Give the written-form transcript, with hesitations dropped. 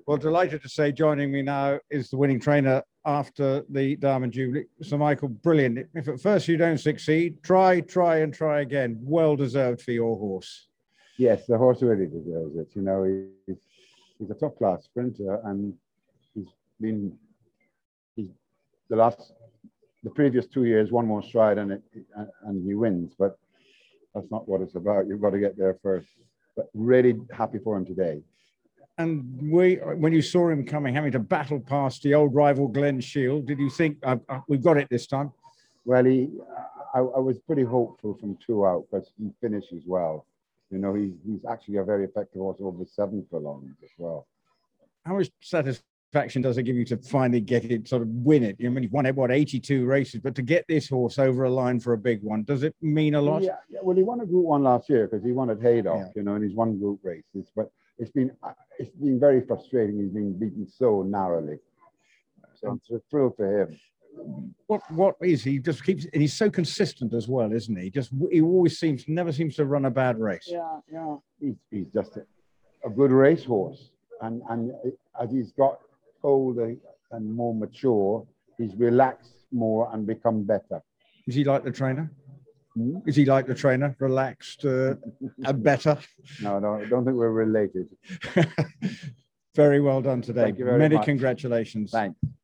Well, delighted to say joining me now is the winning trainer after the Diamond Jubilee, Sir Michael. Brilliant. If at first you don't succeed, try again. Well deserved for your horse. Yes, the horse really deserves it. You know, he's a top class sprinter, and he's been the previous 2 years one more stride and he wins. But that's not what it's about. You've got to get there first. But really happy for him today. And when you saw him coming, having to battle past the old rival Glen Shield, did you think we've got it this time? Well, I was pretty hopeful from 2 out because he finishes well. You know, he's actually a very effective horse over 7 furlongs as well. How much satisfaction does it give you to finally get it, sort of win it? I mean, you've won it, 82 races, but to get this horse over a line for a big one, does it mean a lot? Yeah. Well, he won a Group 1 last year because he won at Haydock, you know, and he's won group races. But it's been very frustrating. He's been beaten so narrowly. So it's a thrill for him. What is he? Just keeps, and he's so consistent as well, isn't he? He always never seems to run a bad race. Yeah. He's just a good racehorse, and as he's got older and more mature, he's relaxed more and become better. Is he like the trainer? Is he like the trainer? Relaxed and better? No, I don't think we're related. Very well done today. Thank you very much. Many congratulations. Thanks.